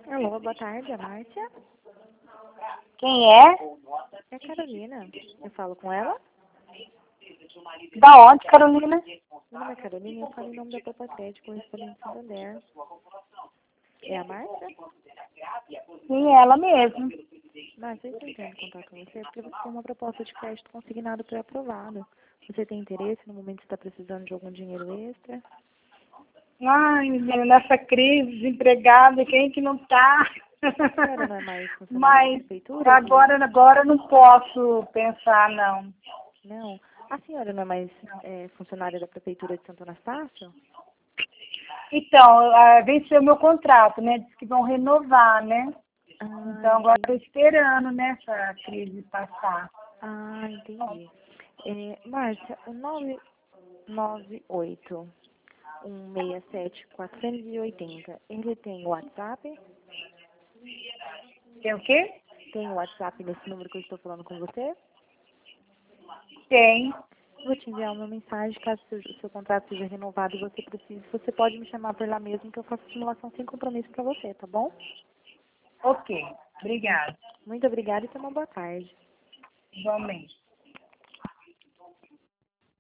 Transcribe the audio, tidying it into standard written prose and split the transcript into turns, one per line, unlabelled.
Alô, boa tarde, a Márcia.
Quem é?
É a Carolina. Eu falo com ela?
Da onde, Carolina?
Meu nome é Carolina e eu falo em nome da Copa Crédito, correspondente Santander. É a Márcia?
Sim, ela mesmo.
Márcia, eu estou entrando em contato com você porque você tem uma proposta de crédito consignado pré-aprovado. Você tem interesse no momento que está precisando de algum dinheiro extra?
Ai, menina, nessa crise, desempregada, quem que não tá?
A senhora não é mais funcionária da
Mas
prefeitura?
agora não posso pensar, não.
Não. A senhora não é mais funcionária da prefeitura de Santo Anastácio?
Então, venceu meu contrato, né? Diz que vão renovar, né?
Ah,
Então, agora estou
entendi.
esperando, né, essa crise passar.
Ah, entendi. Márcia, o 998 167 480, ele tem WhatsApp?
Tem o quê?
Tem WhatsApp nesse número que eu estou falando com você?
Tem.
Vou te enviar uma mensagem, caso o seu contrato seja renovado e você precise, você pode me chamar por lá mesmo que eu faço simulação sem compromisso para você, tá bom?
Ok. Obrigada.
Muito obrigada e tenha uma boa tarde.
Igualmente.